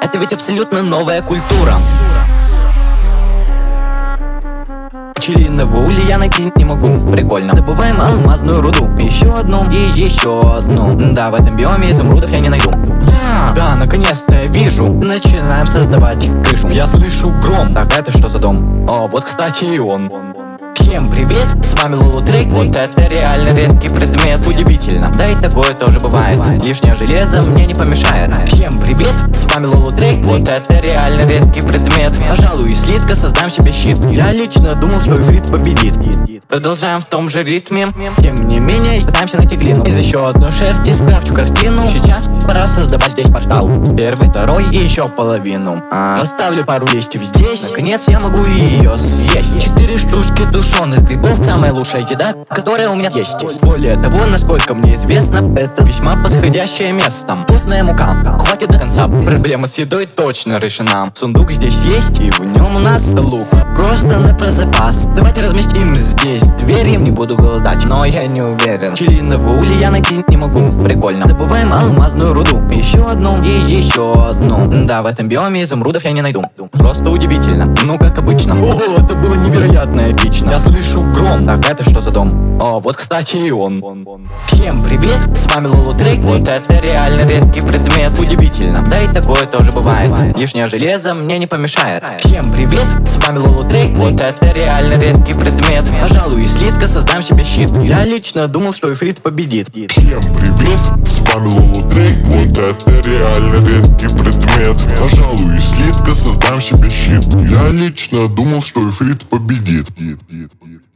Это ведь абсолютно новая культура. Пчелиного улья я найти не могу. Прикольно. Добываем алмазную руду. Еще одну и еще одну. Да, в этом биоме изумрудов я не найду. Да, наконец-то я вижу. Начинаем создавать крышу. Я слышу гром. Так, это что за дом? О, вот, кстати, и он. Всем привет, с вами Лолотрек. Вот это реально редкий предмет. Удивительно, да и такое тоже бывает. Лишнее железо мне не помешает. Всем привет, с вами Лолотрек. Вот это реально редкий предмет. Пожалуй, из слитка создам себе щит. Я лично думал, что Ифрит победит. Продолжаем в том же ритме. Тем не менее, пытаемся найти глину. Из еще одной шерсти скрафчу картину. Сейчас пора создавать здесь портал. Первый, второй и еще половину. Поставлю пару листьев здесь. Наконец я могу ее съесть. 4 штучки тушеных грибов. Самая лучшая еда, которая у меня есть. Более того, насколько мне известно, это весьма подходящее место. Вкусная мука, хватит до конца. Проблема с едой точно решена. Сундук здесь есть, и в нем у нас лук. Просто на про запас. Давайте разместим здесь дверь, я не буду голодать, но я не уверен. Пчелиного улья я найти не могу. Прикольно. Добываем алмазную руду. Еще одну и еще одну. Да, в этом биоме изумрудов я не найду. Просто удивительно. Ну, как обычно. Ого, это было невероятно эпично. Я слышу гром. Так, это что за дом? О, вот, кстати, и он. Всем привет, с вами Лолотрек. Вот это реально редкий предмет. Удивительно, да и такое тоже бывает. Лишнее железо мне не помешает. Всем привет, с вами Лолотрек. Вот это реально редкий предмет. Пожалуй, из слитка создам себе щит. Я лично думал, что Ифрит победит. Всем привет, с вами Лолотрек. Вот это реально редкий предмет. Пожалуй, из слитка создам себе щит. Я лично думал, что Ифрит победит.